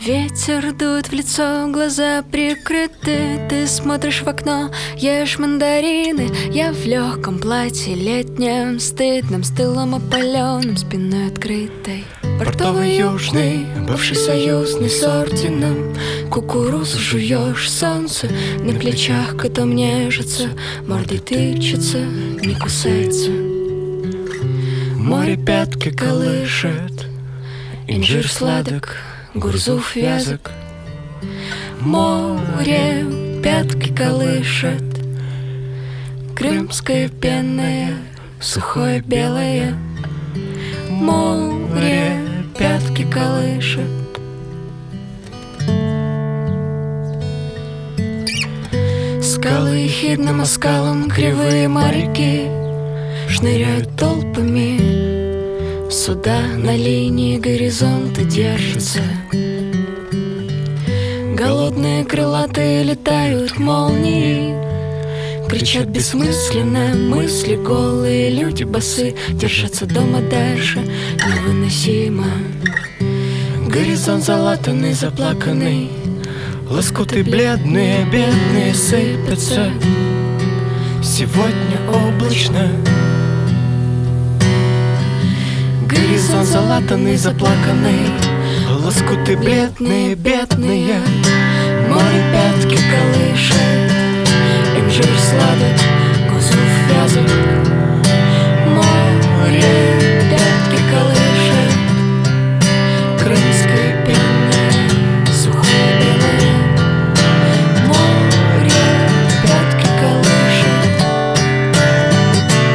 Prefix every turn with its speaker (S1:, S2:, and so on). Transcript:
S1: Ветер дует в лицо, глаза прикрыты. Ты смотришь в окно, ешь мандарины. Я в легком платье летнем, стыдным, с тылом опаленным, спиной открытой. Портовый южный, бывший союзный, с орденом. Кукурузу жуешь, солнце на плечах котом нежится, мордой тычется, не кусается. Море пятки колышет, инжир сладок, гурзуф вязок. Море пятки колышет, крымское пенное, сухое белое. Море пятки колышет. Скалы ехидным оскалом, кривые моряки шныряют толпами, суда на линии горизонта держатся. Голодные крылатые летают молнии, кричат бессмысленно мысли, голые люди босы держатся дома дальше, невыносимо. Горизонт залатанный, заплаканный, лоскуты бледные, бедные сыпятся. Сегодня облачно. Горизонт залатанный, заплаканный, лоскуты бледные, бедные. Море пятки колышет, инжир сладок, гурзуф вязок.